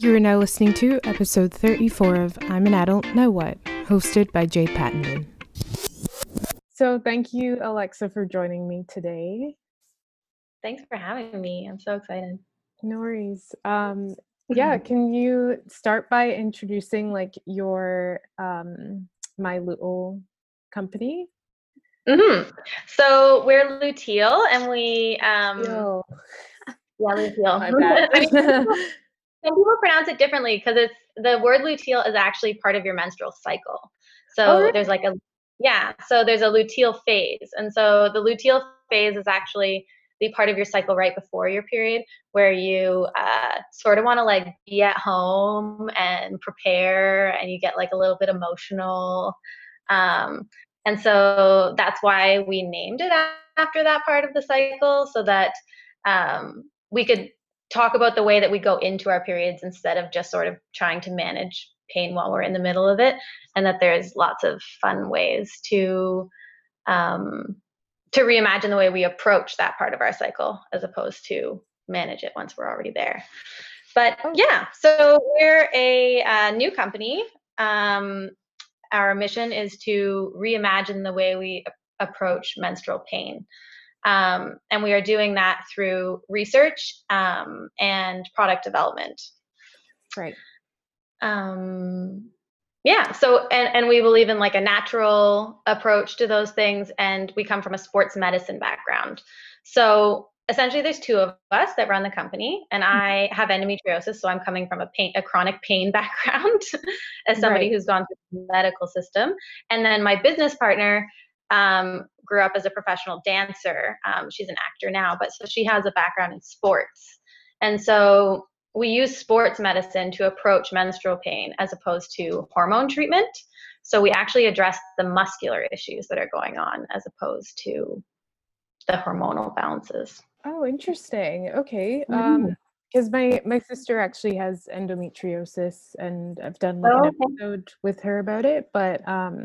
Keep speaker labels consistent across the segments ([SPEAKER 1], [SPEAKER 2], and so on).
[SPEAKER 1] You are now listening to episode 34 of I'm an Adult, Now What, hosted by Jade Pattenden. So thank you, Alexa, for joining me today.
[SPEAKER 2] Thanks for having me. I'm so excited.
[SPEAKER 1] No worries. Yeah, can you start by introducing like your My Little company?
[SPEAKER 2] So we're Luteal, and we
[SPEAKER 1] Yo.
[SPEAKER 2] Luteal.
[SPEAKER 1] My bad.
[SPEAKER 2] I mean, some people pronounce it differently because it's the word luteal is actually part of your menstrual cycle.
[SPEAKER 1] Oh,
[SPEAKER 2] So
[SPEAKER 1] really?
[SPEAKER 2] there's like so there's a luteal phase, and so the luteal phase is actually the part of your cycle right before your period where you sort of want to like be at home and prepare, and you get like a little bit emotional. And so that's why we named it after that part of the cycle, so that we could talk about the way that we go into our periods instead of just sort of trying to manage pain while we're in the middle of it, and that there's lots of fun ways to reimagine the way we approach that part of our cycle as opposed to manage it once we're already there. But yeah, so we're a new company. Our mission is to reimagine the way we approach menstrual pain. And we are doing that through research and product development.
[SPEAKER 1] Right.
[SPEAKER 2] Yeah, so and we believe in like a natural approach to those things, and we come from a sports medicine background. So essentially there's two of us that run the company, and I have endometriosis, so I'm coming from a chronic pain background as somebody who's gone through the medical system. And then my business partner grew up as a professional dancer. She's an actor now, but so she has a background in sports. And so we use sports medicine to approach menstrual pain as opposed to hormone treatment. So we actually address the muscular issues that are going on as opposed to the hormonal balances.
[SPEAKER 1] Oh, interesting. Okay. Because my sister actually has endometriosis, and I've done like an episode with her about it. But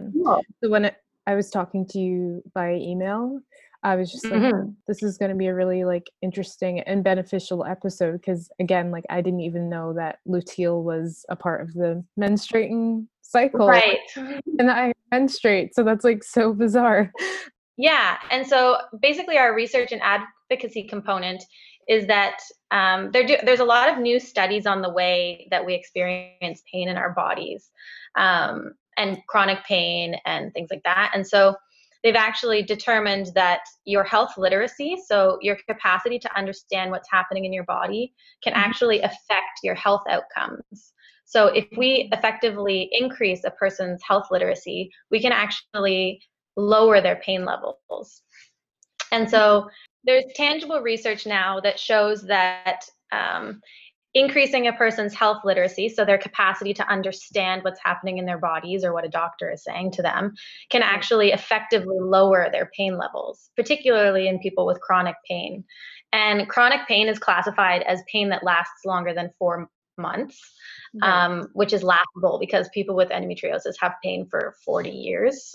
[SPEAKER 1] so when I was talking to you by email, I was just like, this is going to be a really like interesting and beneficial episode because again, like I didn't even know that luteal was a part of the menstruating cycle.
[SPEAKER 2] Right.
[SPEAKER 1] And I menstruate, so that's like so bizarre.
[SPEAKER 2] Yeah, and so basically our research and advocacy component is that there's a lot of new studies on the way that we experience pain in our bodies, and chronic pain and things like that. And so they've actually determined that your health literacy, so your capacity to understand what's happening in your body, can actually affect your health outcomes. So if we effectively increase a person's health literacy, we can actually lower their pain levels. And so there's tangible research now that shows that increasing a person's health literacy, so their capacity to understand what's happening in their bodies or what a doctor is saying to them, can actually effectively lower their pain levels, particularly in people with chronic pain. And chronic pain is classified as pain that lasts longer than 4 months. Which is laughable because people with endometriosis have pain for 40 years.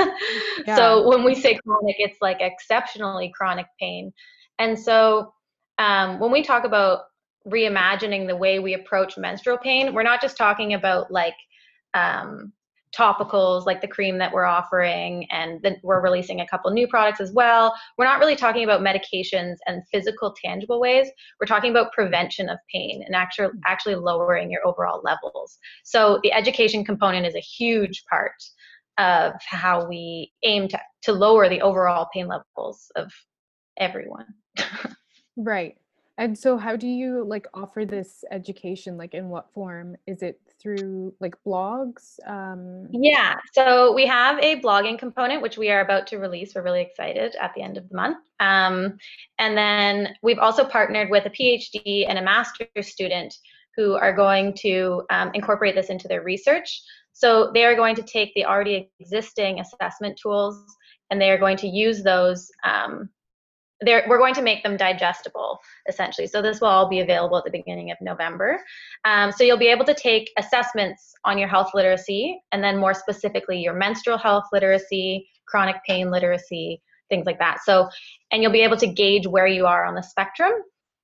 [SPEAKER 2] So when we say chronic, it's like exceptionally chronic pain. And so when we talk about reimagining the way we approach menstrual pain, we're not just talking about like topicals like the cream that we're offering, and then we're releasing a couple new products as well. We're not really talking about medications and physical tangible ways. We're talking about prevention of pain and actually lowering your overall levels. So the education component is a huge part of how we aim to lower the overall pain levels of everyone.
[SPEAKER 1] Right. And so how do you like offer this education? Like in what form? Is it through like blogs?
[SPEAKER 2] Yeah, so we have a blogging component, which we are about to release. We're really excited at the end of the month. And then we've also partnered with a PhD and a master's student who are going to incorporate this into their research. So they are going to take the already existing assessment tools, and they are going to use those. We're going to make them digestible, essentially. So this will all be available at the beginning of November. So you'll be able to take assessments on your health literacy, and then more specifically your menstrual health literacy, chronic pain literacy, things like that. So, and you'll be able to gauge where you are on the spectrum.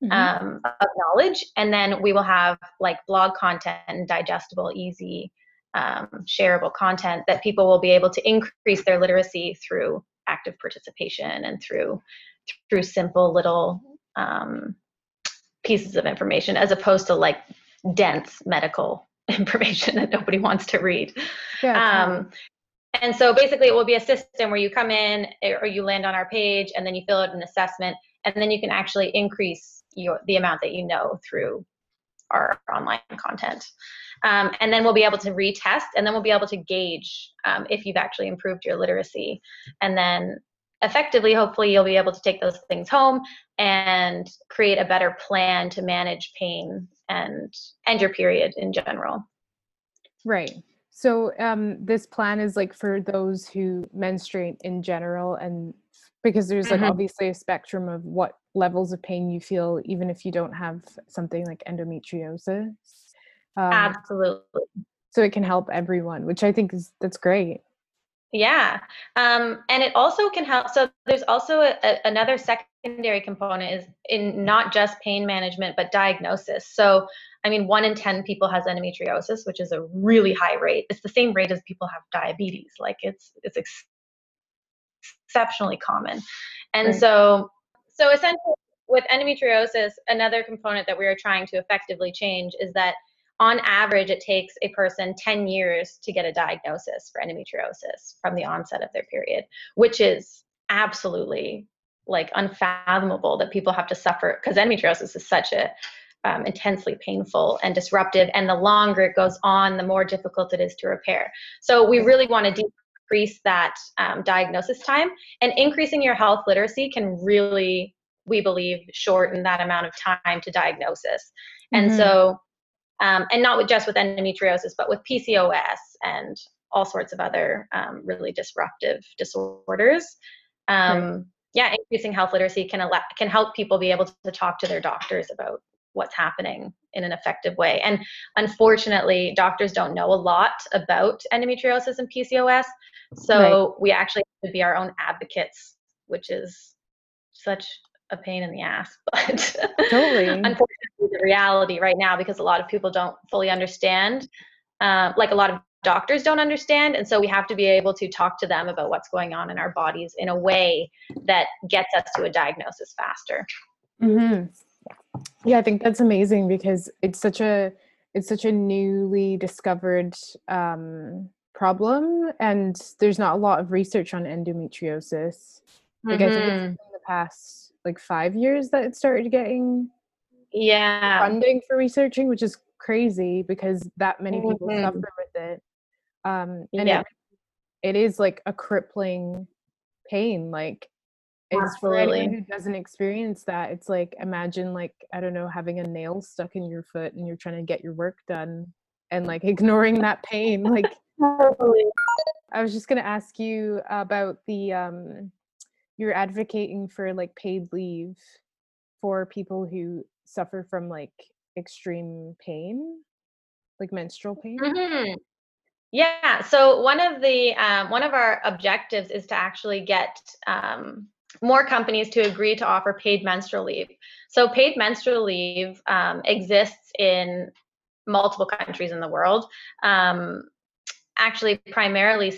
[SPEAKER 2] of knowledge. And then we will have like blog content and digestible, easy, shareable content that people will be able to increase their literacy through active participation and through simple little pieces of information, as opposed to like dense medical information that nobody wants to read.
[SPEAKER 1] Yeah, totally.
[SPEAKER 2] And so basically it will be a system where you come in or you land on our page and then you fill out an assessment, and then you can actually increase the amount that you know through our online content. And then we'll be able to retest, and then we'll be able to gauge if you've actually improved your literacy. And then effectively, hopefully, you'll be able to take those things home and create a better plan to manage pain and your period in general.
[SPEAKER 1] Right. So this plan is like for those who menstruate in general, and because there's like obviously a spectrum of what levels of pain you feel, even if you don't have something like endometriosis.
[SPEAKER 2] Absolutely.
[SPEAKER 1] So it can help everyone, which I think that's great.
[SPEAKER 2] Yeah. And it also can help. So there's also another secondary component is in not just pain management, but diagnosis. So, I mean, 1 in 10 people has endometriosis, which is a really high rate. It's the same rate as people have diabetes. Like it's exceptionally common. And
[SPEAKER 1] Right.
[SPEAKER 2] so essentially with endometriosis, another component that we are trying to effectively change is that on average, it takes a person 10 years to get a diagnosis for endometriosis from the onset of their period, which is absolutely like unfathomable that people have to suffer, because endometriosis is such a intensely painful and disruptive, and the longer it goes on, the more difficult it is to repair. So we really want to decrease that diagnosis time, and increasing your health literacy can really, we believe, shorten that amount of time to diagnosis. And so and not just with endometriosis, but with PCOS and all sorts of other really disruptive disorders.
[SPEAKER 1] Right.
[SPEAKER 2] Yeah, increasing health literacy can help people be able to talk to their doctors about what's happening in an effective way. And unfortunately, doctors don't know a lot about endometriosis and PCOS, so we actually have to be our own advocates, which is such a pain in the ass, but
[SPEAKER 1] Totally.
[SPEAKER 2] unfortunately the reality right now, because a lot of people don't fully understand, like a lot of doctors don't understand, and so we have to be able to talk to them about what's going on in our bodies in a way that gets us to a diagnosis faster.
[SPEAKER 1] Yeah, I think that's amazing, because it's such a newly discovered problem, and there's not a lot of research on endometriosis. Like I think it's in the past like 5 years that it started getting funding for researching, which is crazy because that many people suffer with it. And it is like a crippling pain. Like it's for anyone who doesn't experience that, it's like, imagine like, I don't know, having a nail stuck in your foot and you're trying to get your work done and like ignoring that pain. Like I was just gonna ask you about the you're advocating for like paid leave for people who suffer from like extreme pain, like menstrual pain.
[SPEAKER 2] Yeah, so one of our objectives is to actually get more companies to agree to offer paid menstrual leave. So paid menstrual leave exists in multiple countries in the world. Actually, primarily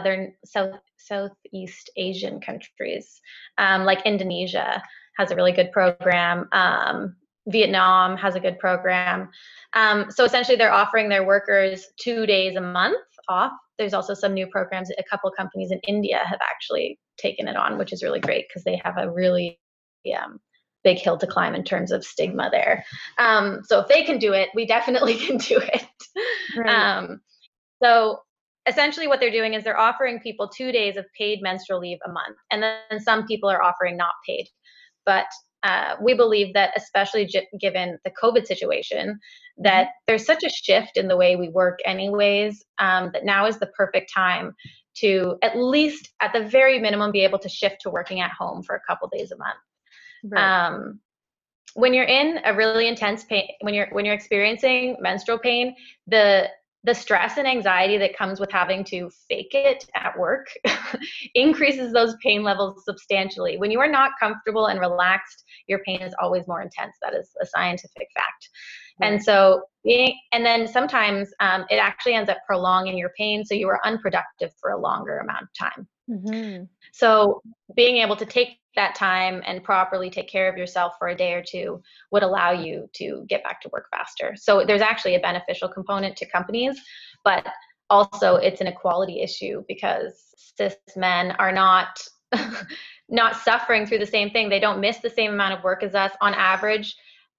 [SPEAKER 2] Southeast Asian countries, like Indonesia has a really good program. Vietnam has a good program. So essentially, they're offering their workers 2 days a month off. There's also some new programs. A couple of companies in India have actually taken it on, which is really great because they have a really big hill to climb in terms of stigma there. So if they can do it, we definitely can do it. Right. So essentially what they're doing is they're offering people 2 days of paid menstrual leave a month. And then some people are offering not paid. But we believe that, especially given the COVID situation, that there's such a shift in the way we work anyways, that now is the perfect time to, at least at the very minimum, be able to shift to working at home for a couple days a month. Right. When you're in a really intense pain, when you're experiencing menstrual pain, the the stress and anxiety that comes with having to fake it at work increases those pain levels substantially. When you are not comfortable and relaxed, your pain is always more intense. That is a scientific fact. Right. And so and then sometimes it actually ends up prolonging your pain, so you are unproductive for a longer amount of time. Mm-hmm. So being able to take that time and properly take care of yourself for a day or two would allow you to get back to work faster. So there's actually a beneficial component to companies, but also it's an equality issue because cis men are not not suffering through the same thing. They don't miss the same amount of work as us. On average,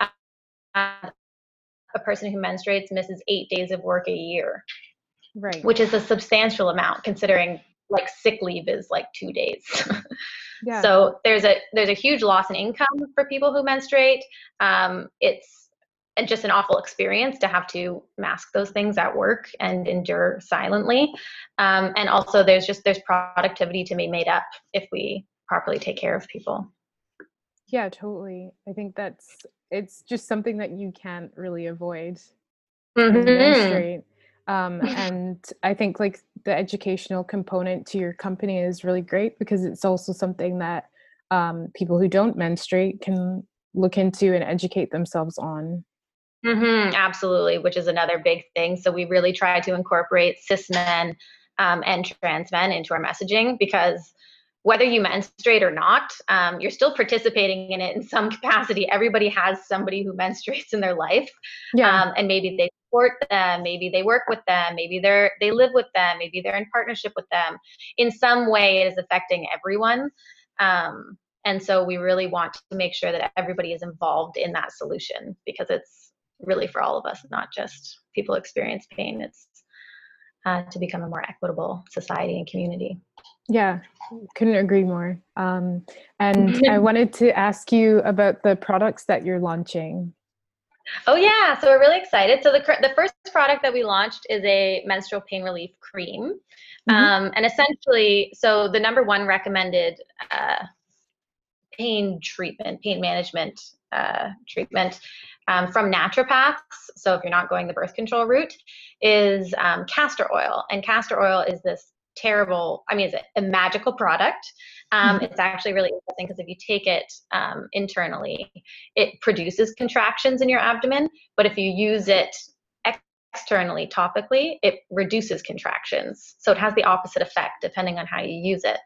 [SPEAKER 2] a person who menstruates misses 8 days of work a year, right? Which is a substantial amount considering like sick leave is like 2 days. Yeah. So there's a huge loss in income for people who menstruate. It's just an awful experience to have to mask those things at work and endure silently. And also there's productivity to be made up if we properly take care of people.
[SPEAKER 1] Yeah, totally. I think it's just something that you can't really avoid. Menstruate. And I think like the educational component to your company is really great because it's also something that people who don't menstruate can look into and educate themselves on.
[SPEAKER 2] Absolutely, which is another big thing. So we really try to incorporate cis men and trans men into our messaging because whether you menstruate or not, you're still participating in it in some capacity. Everybody has somebody who menstruates in their life. Yeah. And maybe they support them, maybe they work with them, maybe they live with them, maybe they're in partnership with them. In some way, it is affecting everyone. And so we really want to make sure that everybody is involved in that solution because it's really for all of us, not just people who experience pain. It's to become a more equitable society and community.
[SPEAKER 1] Yeah, couldn't agree more. And I wanted to ask you about the products that you're launching.
[SPEAKER 2] Oh yeah, so we're really excited. So the first product that we launched is a menstrual pain relief cream. And essentially, so the number one recommended pain management treatment from naturopaths, so if you're not going the birth control route, is castor oil. And castor oil is this terrible, it's a magical product. It's actually really interesting because if you take it internally, it produces contractions in your abdomen, but if you use it externally, topically, it reduces contractions. So it has the opposite effect depending on how you use it.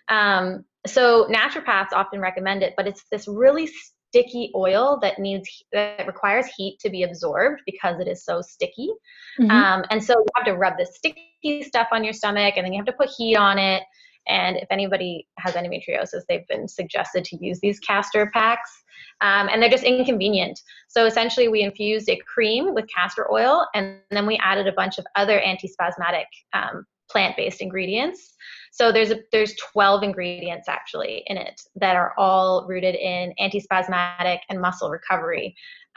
[SPEAKER 2] So naturopaths often recommend it, but it's this really sticky oil that requires heat to be absorbed because it is so sticky. And so you have to rub this sticky stuff on your stomach, and then you have to put heat on it. And if anybody has endometriosis, they've been suggested to use these castor packs, and they're just inconvenient. So essentially, we infused a cream with castor oil, and then we added a bunch of other antispasmodic plant-based ingredients. So there's 12 ingredients actually in it that are all rooted in antispasmodic and muscle recovery.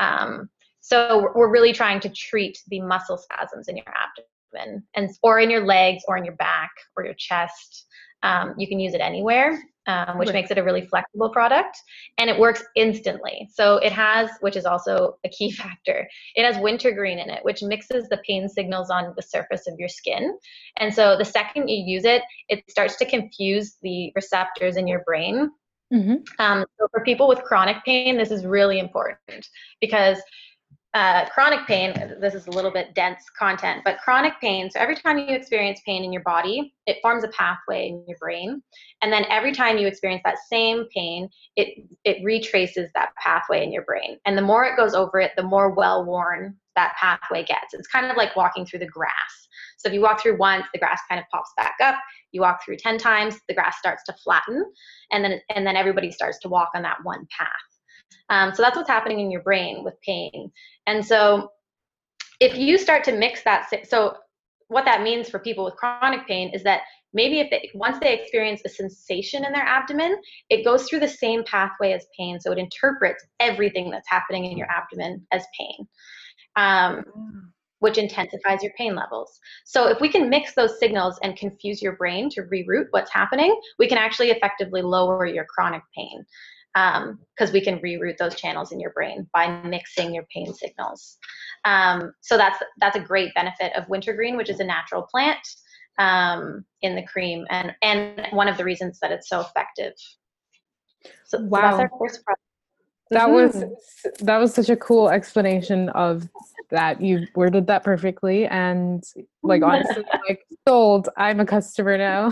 [SPEAKER 2] So we're really trying to treat the muscle spasms in your abdomen or in your legs or in your back or your chest. You can use it anywhere, which makes it a really flexible product, and it works instantly. So it has, which is also a key factor, it has wintergreen in it, which mixes the pain signals on the surface of your skin. And so the second you use it, it starts to confuse the receptors in your brain. So for people with chronic pain, this is really important because chronic pain, this is a little bit dense content, but chronic pain, so every time you experience pain in your body, it forms a pathway in your brain. And then every time you experience that same pain, it retraces that pathway in your brain. And the more it goes over it, the more well-worn that pathway gets. It's kind of like walking through the grass. So if you walk through once, the grass kind of pops back up. You walk through 10 times, the grass starts to flatten, and then everybody starts to walk on that one path. So that's what's happening in your brain with pain. And so if you start to mix that, so what that means for people with chronic pain is that maybe once they experience a sensation in their abdomen, it goes through the same pathway as pain. So it interprets everything that's happening in your abdomen as pain, which intensifies your pain levels. So if we can mix those signals and confuse your brain to reroute what's happening, we can actually effectively lower your chronic pain. because we can reroute those channels in your brain by mixing your pain signals. So that's a great benefit of wintergreen, which is a natural plant, in the cream, and one of the reasons that it's so effective. So,
[SPEAKER 1] Wow.
[SPEAKER 2] so that's our first product.
[SPEAKER 1] That was such a cool explanation of that. You worded that perfectly, and like honestly, like sold. I'm a customer now.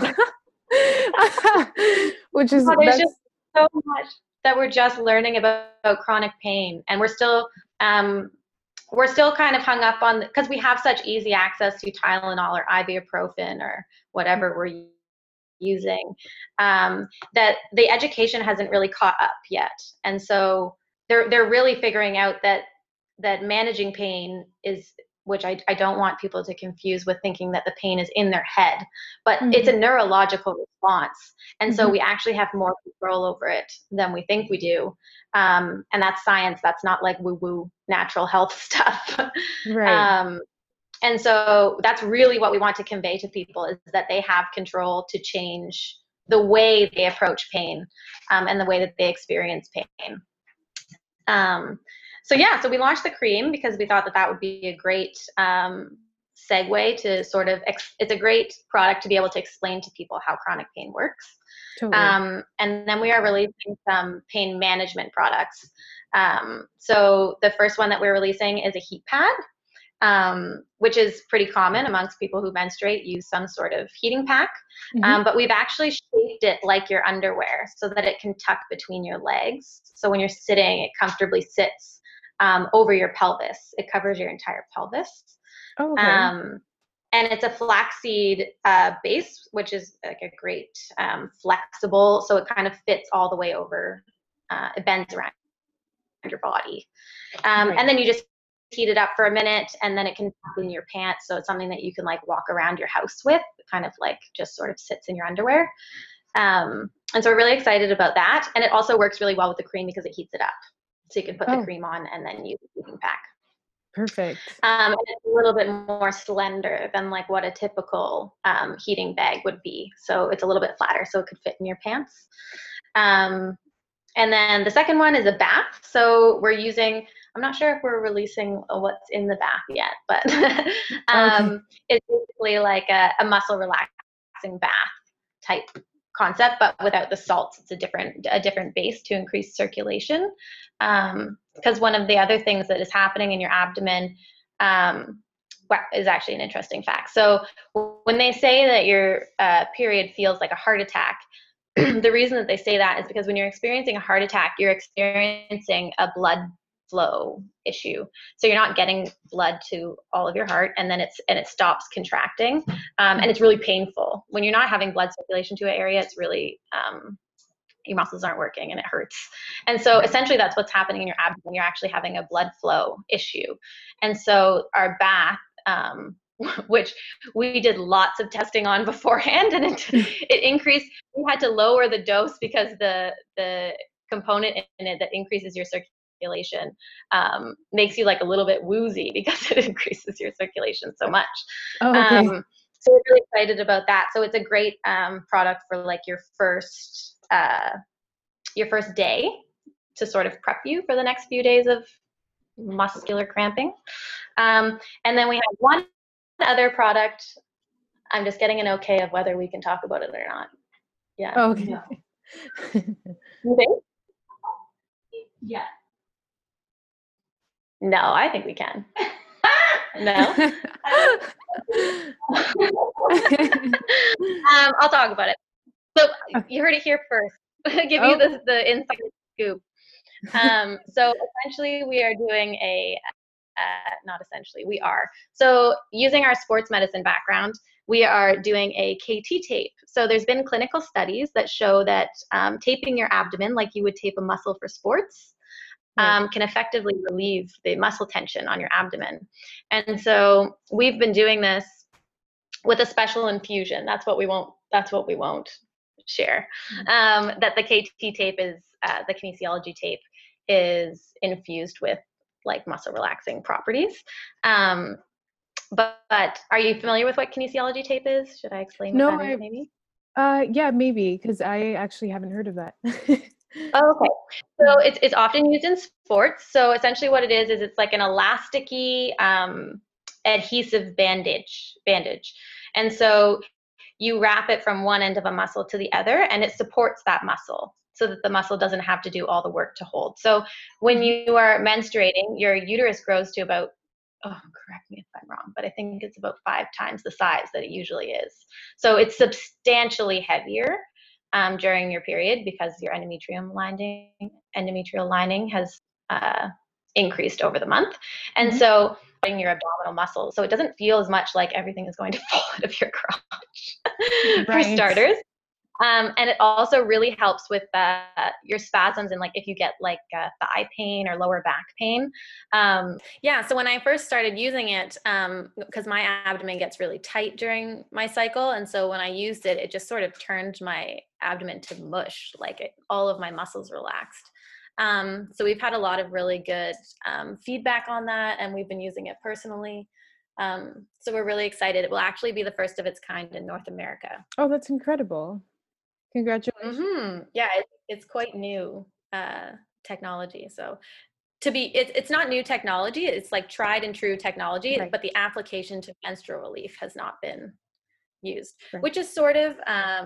[SPEAKER 1] Which is
[SPEAKER 2] There's just so much that we're just learning about chronic pain, and we're still kind of hung up on, because we have such easy access to Tylenol or ibuprofen or whatever we're using, that the education hasn't really caught up yet. And so they're really figuring out that managing pain is, which I don't want people to confuse with thinking that the pain is in their head, but it's a neurological response. And so we actually have more control over it than we think we do. And that's science. That's not like woo-woo natural health stuff.
[SPEAKER 1] Right.
[SPEAKER 2] And so that's really what we want to convey to people, is that they have control to change the way they approach pain, and the way that they experience pain. So we launched the cream because we thought that would be a great segue to sort of, it's a great product to be able to explain to people how chronic pain works. Totally. And then we are releasing some pain management products. So the first one that we're releasing is a heat pad, which is pretty common amongst people who menstruate, use some sort of heating pack. But we've actually shaped it like your underwear so that it can tuck between your legs. So when you're sitting, it comfortably sits over your pelvis. It covers your entire pelvis. Oh, okay. And it's a flaxseed base, which is like a great flexible, so it kind of fits all the way over. It bends around your body. And then you just heat it up for a minute, and then it can tuck in your pants, so it's something that you can like walk around your house with. It kind of like just sort of sits in your underwear. And so we're really excited about that. And it also works really well with the cream because it heats it up. So you can put the cream on and then use the heating pack.
[SPEAKER 1] Perfect.
[SPEAKER 2] And it's a little bit more slender than like what a typical heating bag would be. So it's a little bit flatter, so it could fit in your pants. And then the second one is a bath. So we're using, I'm not sure if we're releasing what's in the bath yet, but it's basically like a muscle relaxing bath type concept, but without the salts. It's a different base to increase circulation. Because one of the other things that is happening in your abdomen is actually an interesting fact. So when they say that your period feels like a heart attack, the reason that they say that is because when you're experiencing a heart attack, you're experiencing a blood flow issue. So you're not getting blood to all of your heart, and then it stops contracting, and it's really painful. When you're not having blood circulation to an area, it's really your muscles aren't working and it hurts. And so essentially that's what's happening in your abdomen. You're actually having a blood flow issue. And so our bath, which we did lots of testing on beforehand, and it increased. We had to lower the dose because the component in it that increases your circulation makes you like a little bit woozy because it increases your circulation so much. So we're really excited about that. So it's a great product for like your first day to sort of prep you for the next few days of muscular cramping. And then we have one other product. I'm just getting an okay of whether we can talk about it or not. Yeah.
[SPEAKER 1] Oh, okay.
[SPEAKER 2] You think? Yeah. No, I think we can. No. I'll talk about it. So you heard it here first. Give you the inside scoop. So essentially we are doing not essentially, we are. So using our sports medicine background, we are doing a KT tape. So there's been clinical studies that show that taping your abdomen like you would tape a muscle for sports can effectively relieve the muscle tension on your abdomen. And so we've been doing this with a special infusion. That's what we won't share. That the KT tape is, the kinesiology tape is infused with like muscle relaxing properties. But are you familiar with what kinesiology tape is? Should I explain what that is maybe?
[SPEAKER 1] Yeah, maybe, because I actually haven't heard of that.
[SPEAKER 2] Oh, okay. So it's often used in sports. So essentially what it is it's like an elasticy adhesive bandage. And so you wrap it from one end of a muscle to the other and it supports that muscle so that the muscle doesn't have to do all the work to hold. So when
[SPEAKER 1] Mhm.
[SPEAKER 2] you are menstruating, your uterus grows to about, oh, correct me if I'm wrong, but I think it's about 5 times the size that it usually is. So it's substantially heavier during your period because your endometrial lining has uh, increased over the month. And
[SPEAKER 1] Mhm.
[SPEAKER 2] so your abdominal muscles. So it doesn't feel as much like everything is going to fall out of your crotch, for
[SPEAKER 1] Right.
[SPEAKER 2] starters. And it also really helps with your spasms and like if you get like thigh pain or lower back pain. Yeah, so when I first started using it, because my abdomen gets really tight during my cycle, and so when I used it, it just sort of turned my abdomen to mush, like all of my muscles relaxed. So we've had a lot of really good feedback on that, and we've been using it personally. So we're really excited. It will actually be the first of its kind in North America.
[SPEAKER 1] Oh, that's incredible. Congratulations.
[SPEAKER 2] Yeah, it's quite new technology. So it's not new technology. It's like tried and true technology,
[SPEAKER 1] Right.
[SPEAKER 2] but the application to menstrual relief has not been used,
[SPEAKER 1] Right.
[SPEAKER 2] which is sort of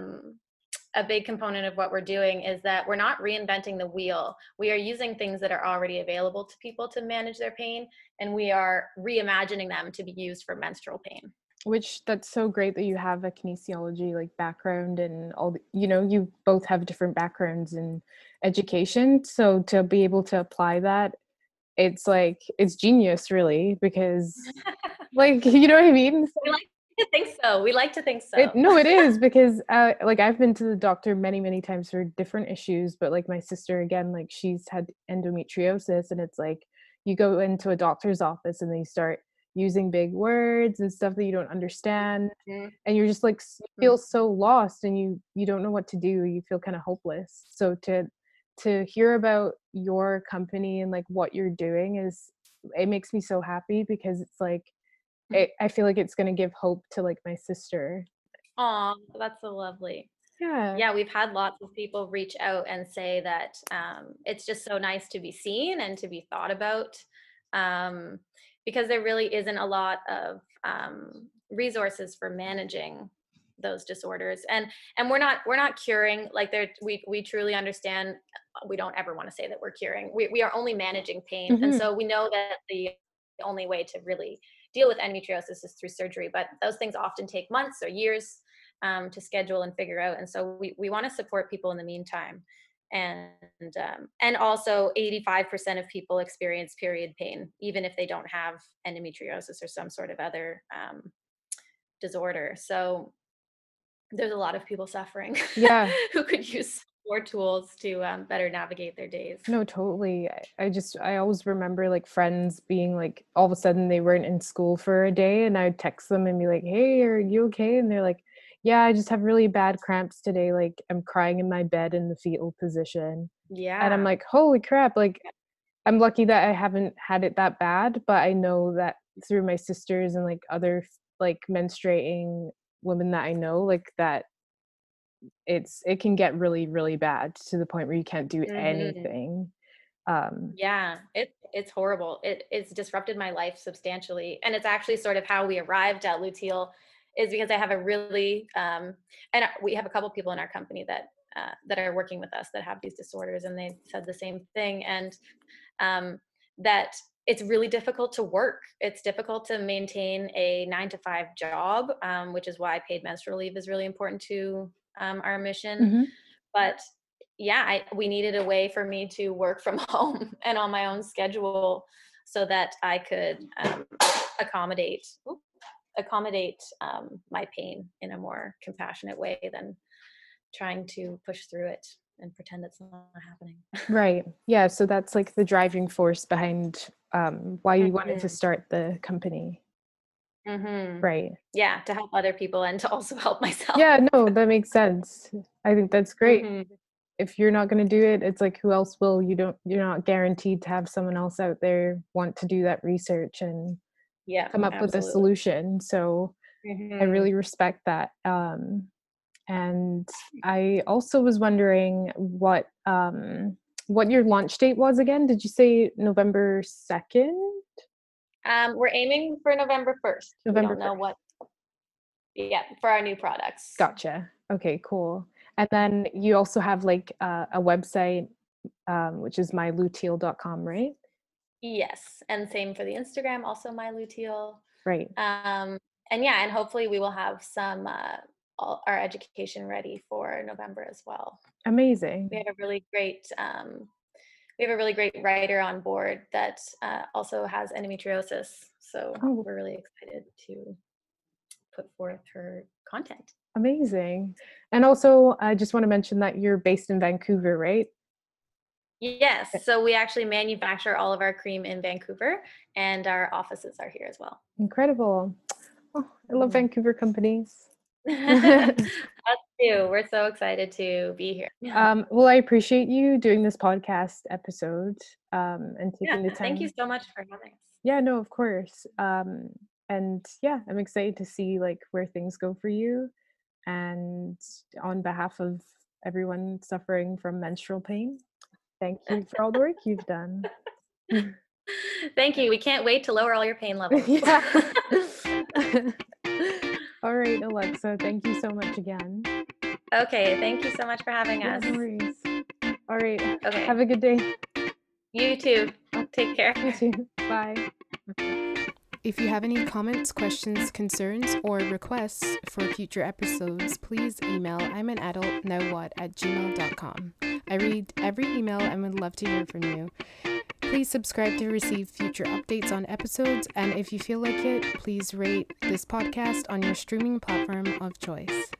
[SPEAKER 2] a big component of what we're doing is that we're not reinventing the wheel. We are using things that are already available to people to manage their pain, and we are reimagining them to be used for menstrual pain.
[SPEAKER 1] Which that's so great that you have a kinesiology like background and all the, you both have different backgrounds in education. So to be able to apply that, it's like it's genius really because like you know what I mean?
[SPEAKER 2] We like to think so. We like to think
[SPEAKER 1] It
[SPEAKER 2] so.
[SPEAKER 1] no, it is because like I've been to the doctor many, many times for different issues, but like my sister again, like she's had endometriosis and it's like you go into a doctor's office and they start using big words and stuff that you don't understand
[SPEAKER 2] Mhm.
[SPEAKER 1] and you're just like feel so lost and you don't know what to do. You feel kind of hopeless. So to hear about your company and like what you're doing is it makes me so happy because it's like I feel like it's gonna give hope to like my sister.
[SPEAKER 2] Aw, that's so lovely.
[SPEAKER 1] Yeah.
[SPEAKER 2] Yeah, we've had lots of people reach out and say that it's just so nice to be seen and to be thought about, um, because there really isn't a lot of resources for managing those disorders, and we're not curing. Like there, we truly understand. We don't ever want to say that we're curing. We are only managing pain, and
[SPEAKER 1] Mhm.
[SPEAKER 2] so we know that the only way to really deal with endometriosis is through surgery. But those things often take months or years to schedule and figure out. And so we want to support people in the meantime. And also 85% of people experience period pain, even if they don't have endometriosis or some sort of other disorder. So there's a lot of people suffering
[SPEAKER 1] Yeah.
[SPEAKER 2] who could use more tools to better navigate their days.
[SPEAKER 1] No, totally. I always remember like friends being like all of a sudden they weren't in school for a day and I'd text them and be like, "Hey, are you okay?" And they're like, "Yeah, I just have really bad cramps today. Like I'm crying in my bed in the fetal position." And I'm
[SPEAKER 2] Yeah.
[SPEAKER 1] like, "Holy crap." Like I'm lucky that I haven't had it that bad, but I know that through my sisters and like other like menstruating women that I know, like that it can get really, really bad to the point where you can't do
[SPEAKER 2] Hmm.
[SPEAKER 1] anything. Um,
[SPEAKER 2] Yeah, it's horrible. It's disrupted my life substantially, and it's actually sort of how we arrived at Luteal, is because I have a really and we have a couple people in our company that are working with us that have these disorders, and they said the same thing, and that it's really difficult to work. It's difficult to maintain a 9 to 5 job, which is why paid menstrual leave is really important to our mission.
[SPEAKER 1] mhm.
[SPEAKER 2] But yeah, we needed a way for me to work from home and on my own schedule so that I could accommodate my pain in a more compassionate way than trying to push through it and pretend it's not happening.
[SPEAKER 1] Right. Yeah, so that's like the driving force behind, why you wanted to
[SPEAKER 2] Hmm.
[SPEAKER 1] start the company.
[SPEAKER 2] Hmm.
[SPEAKER 1] Right.
[SPEAKER 2] Yeah, to help other people and to also help myself.
[SPEAKER 1] Yeah, no, that makes sense. I think that's great.
[SPEAKER 2] Hmm.
[SPEAKER 1] If you're not gonna do it, it's like who else will? You're not guaranteed to have someone else out there want to do that research and
[SPEAKER 2] Yeah,
[SPEAKER 1] come up with a
[SPEAKER 2] absolutely.
[SPEAKER 1] solution, so I
[SPEAKER 2] Hmm.
[SPEAKER 1] really respect that. And I also was wondering what your launch date was again. Did you say November 2nd?
[SPEAKER 2] We're aiming for November 1st.
[SPEAKER 1] November
[SPEAKER 2] We don't know
[SPEAKER 1] 1st.
[SPEAKER 2] what. Yeah, for our new products.
[SPEAKER 1] Gotcha. Okay, cool. And then you also have like a website, which is myluteal.com, right?
[SPEAKER 2] Yes, and same for the Instagram, also myluteal.
[SPEAKER 1] Right.
[SPEAKER 2] And yeah, and hopefully we will have some our education ready for November as well.
[SPEAKER 1] Amazing.
[SPEAKER 2] We have a really great writer on board that also has endometriosis, so we're really excited to put forth her content.
[SPEAKER 1] Amazing. And also, I just want to mention that you're based in Vancouver, right?
[SPEAKER 2] Yes, so we actually manufacture all of our cream in Vancouver, and our offices are here as well.
[SPEAKER 1] Incredible. Oh, I love Vancouver companies.
[SPEAKER 2] Us too. We're so excited to be here.
[SPEAKER 1] Well, I appreciate you doing this podcast episode and taking the time.
[SPEAKER 2] Thank you so much for having us.
[SPEAKER 1] Yeah, no, of course. And yeah, I'm excited to see like where things go for you. And on behalf of everyone suffering from menstrual pain, thank you for all the work you've done.
[SPEAKER 2] Thank you. We can't wait to lower all your pain levels.
[SPEAKER 1] Yeah. All right, Alexa, thank you so much again.
[SPEAKER 2] Okay, thank you so much for having us.
[SPEAKER 1] No worries. All right.
[SPEAKER 2] Okay.
[SPEAKER 1] Have a good day.
[SPEAKER 2] You too. Take care.
[SPEAKER 1] You too. Bye. If you have any comments, questions, concerns, or requests for future episodes, please email imanadultnowwhat@gmail.com. I read every email and would love to hear from you. Please subscribe to receive future updates on episodes, and if you feel like it, please rate this podcast on your streaming platform of choice.